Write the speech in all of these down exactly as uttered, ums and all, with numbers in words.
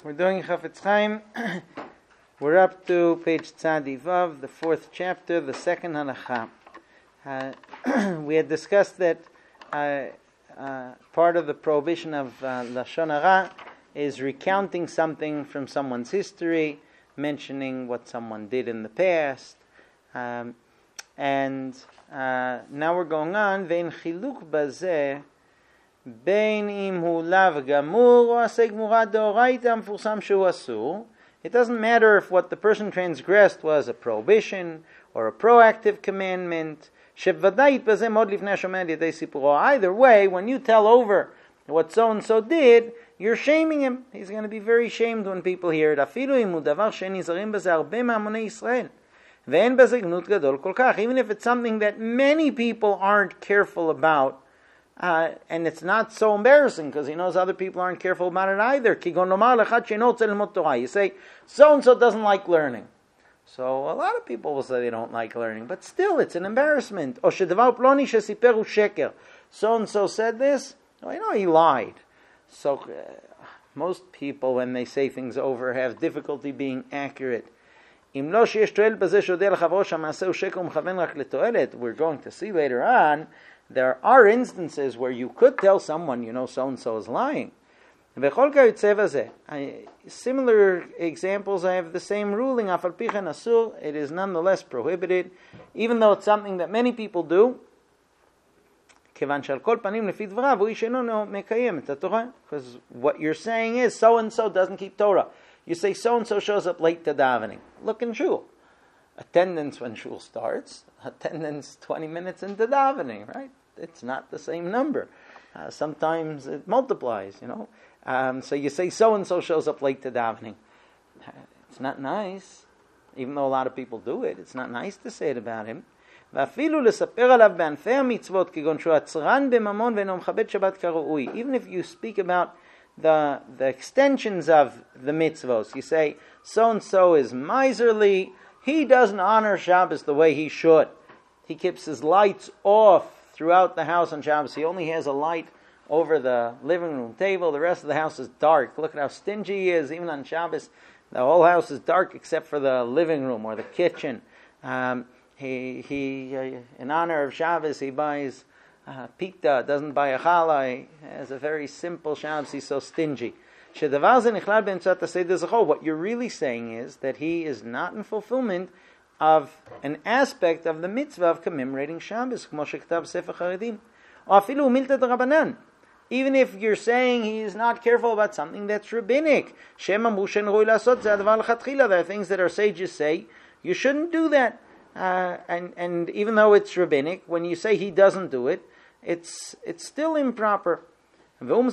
We're doing Chafetz Chaim. We're up to page Tzadi Vav, the fourth chapter, the second halacha. Uh, we had discussed that uh, uh, part of the prohibition of uh, Lashon Hara is recounting something from someone's history, mentioning what someone did in the past. Um, and uh, now we're going on. Vein chiluk bazeh bein im hu lav gamur o aseh gemura deoraita mfusam shehu asur. It doesn't matter if what the person transgressed was a prohibition or a proactive commandment. Either way, when you tell over what so-and-so did, you're shaming him. He's going to be very shamed when people hear it. Even if it's something that many people aren't careful about, uh, and it's not so embarrassing because he knows other people aren't careful about it either. You say, so-and-so doesn't like learning. So a lot of people will say they don't like learning, but still it's an embarrassment. So-and-so said this, oh, you know, he lied. So uh, most people, when they say things over, have difficulty being accurate. We're going to see later on, there are instances where you could tell someone, you know, so-and-so is lying. Similar examples, I have the same ruling. It is nonetheless prohibited, even though it's something that many people do. Because what you're saying is, so-and-so doesn't keep Torah. You say, so-and-so shows up late to davening. Look in shul. Attendance when shul starts, attendance twenty minutes into davening, right? It's not the same number. Uh, sometimes it multiplies, you know. Um, so you say so-and-so shows up late to davening. It's not nice. Even though a lot of people do it, it's not nice to say it about him. Even if you speak about the, the extensions of the mitzvos, you say, so-and-so is miserly, he doesn't honor Shabbos the way he should. He keeps his lights off throughout the house on Shabbos. He only has a light over the living room table. The rest of the house is dark. Look at how stingy he is. Even on Shabbos, the whole house is dark except for the living room or the kitchen. Um, he, he, uh, in honor of Shabbos, he buys uh, pita, doesn't buy a challah. He has a very simple Shabbos. He's so stingy. What you're really saying is that he is not in fulfillment of an aspect of the mitzvah of commemorating Shabbos. Even if you're saying he is not careful about something that's rabbinic. There are things that our sages say, you shouldn't do that. Uh, and, and even though it's rabbinic, when you say he doesn't do it, it's it's still improper. Even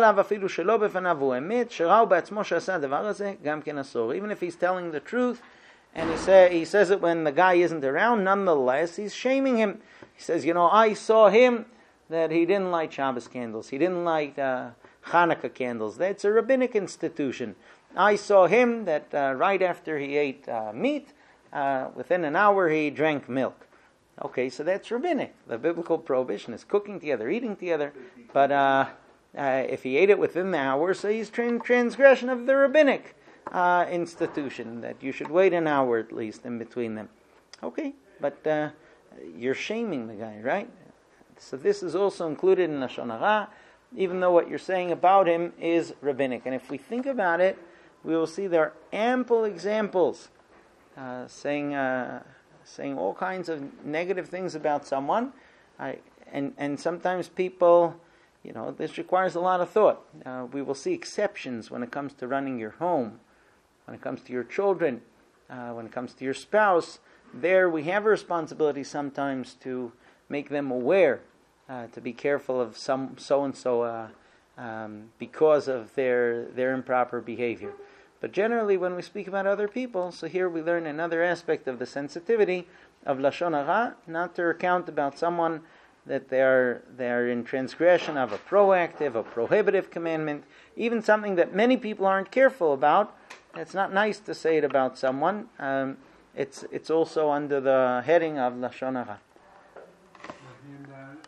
if he's telling the truth, and he, say, he says it when the guy isn't around, nonetheless, he's shaming him. He says, you know, I saw him that he didn't light Shabbos candles. He didn't light uh, Hanukkah candles. That's a rabbinic institution. I saw him that uh, right after he ate uh, meat, uh, within an hour he drank milk. Okay, so that's rabbinic. The biblical prohibition is cooking together, eating together. But uh, uh, if he ate it within the hour, so he's trans- transgression of the rabbinic uh, institution, that you should wait an hour at least in between them. Okay, but uh, you're shaming the guy, right? So this is also included in Lashon Hara, even though what you're saying about him is rabbinic. And if we think about it, we will see there are ample examples uh, saying uh, saying all kinds of negative things about someone. I, and, and sometimes people, you know, this requires a lot of thought. Uh, we will see exceptions when it comes to running your home, when it comes to your children, uh, when it comes to your spouse. There we have a responsibility sometimes to make them aware, uh, to be careful of some so-and-so uh, um, because of their their improper behavior. But generally, when we speak about other people, so here we learn another aspect of the sensitivity of Lashon Hara, not to recount about someone that they are, they are in transgression of a proactive, a prohibitive commandment, even something that many people aren't careful about. It's not nice to say it about someone. Um, it's, it's also under the heading of Lashon Hara.